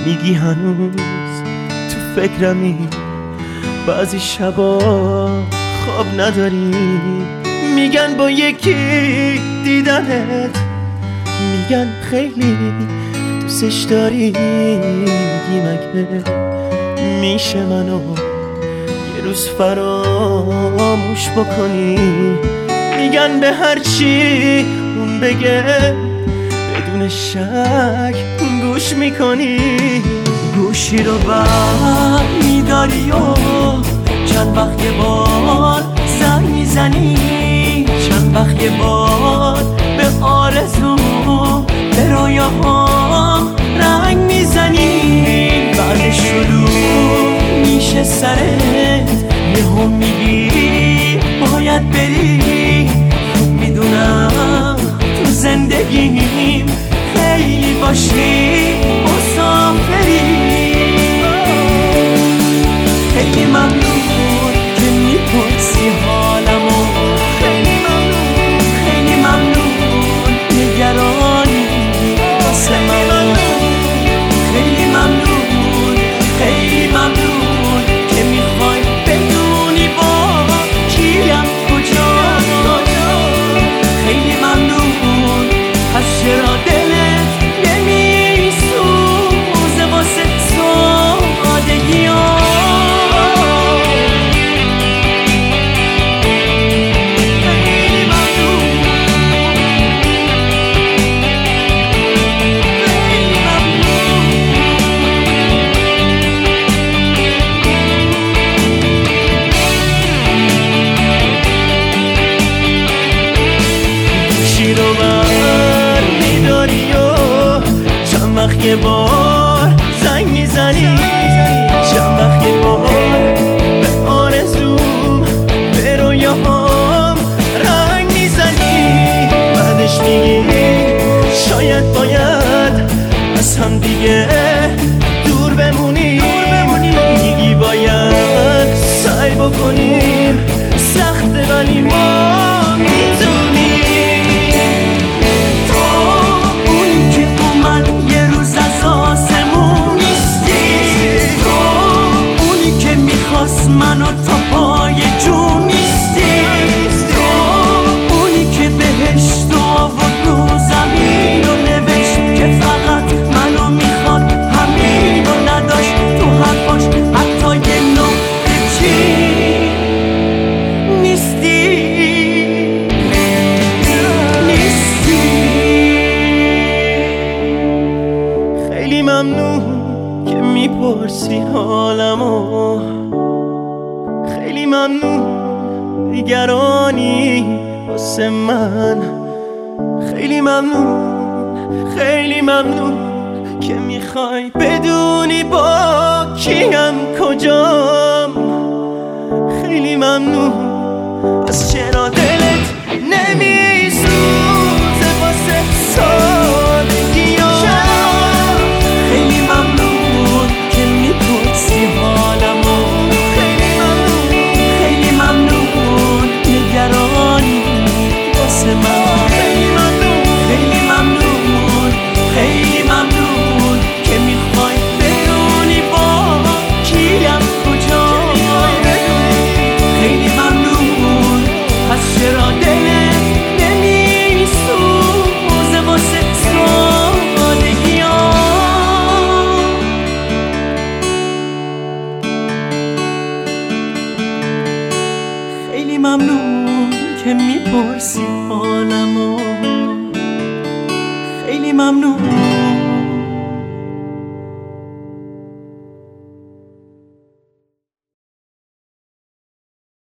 میگی هنوز تو فکرمی، بعضی شبا خواب نداری، میگن با یکی دیدنت، میگن خیلی دوستش داری. میگی مگه میشه منو یه روز فراموش بکنی؟ میگن به هر چی اون بگه بدون شک گوش میکنی. گوشی رو بر میداری و چند وقت یه بار زنگ میزنی، چند وقت یه بار به آرزو به رویاهام رنگ میزنی. بعد شروع میشه سرت، یهو میگی باید بری. میدونم تو زندگیم خیلی باشی مسافری. خیلی ممنون که میپرسی حالمو، خیلی ممنون، خیلی ممنون نگرانی واسه من. خیلی ممنون، خیلی ممنون که میخوای بدونی با کیم کجا. خیلی ممنون از چرا دلت نمیسوزه واسه سادگی‌ها. رو بر میداری و چند وقت یه بار زنگ میزنی، چند وقت یه بار به آرزوم به رویاهام رنگ میزنی. بعدش میگی شاید باید از هم دیگه دور بمونی، میگی باید سعی بکنیم، سخته ولی ما میتونیم. منو تا پای جون نیستی، تو اونی که بهشت و آورد رو زمین و نوشت که فقط منو میخواد، همین رو نداشت تو حرفاش حتی یه نقطه چی نیستی. خیلی ممنون که میپرسی حالمو، خیلی ممنون نگرانی واسه من. خیلی ممنون، خیلی ممنون که میخوای بدونی با کیم کجام. خیلی ممنون از چرا دلت نمیسوزه واسه سادگی‌ها. خیلی ممنون که میپرسی حالمو، نگرانی واسه من. خیلی ممنون، خیلی ممنون، خیلی ممنون که میخوای بدونی با کیم کجا. خیلی ممنون از چرا دلت نمیسوزه واسه سادگی‌ها. خیلی ممنون که میپرسی حالمو، خیلی ممنون.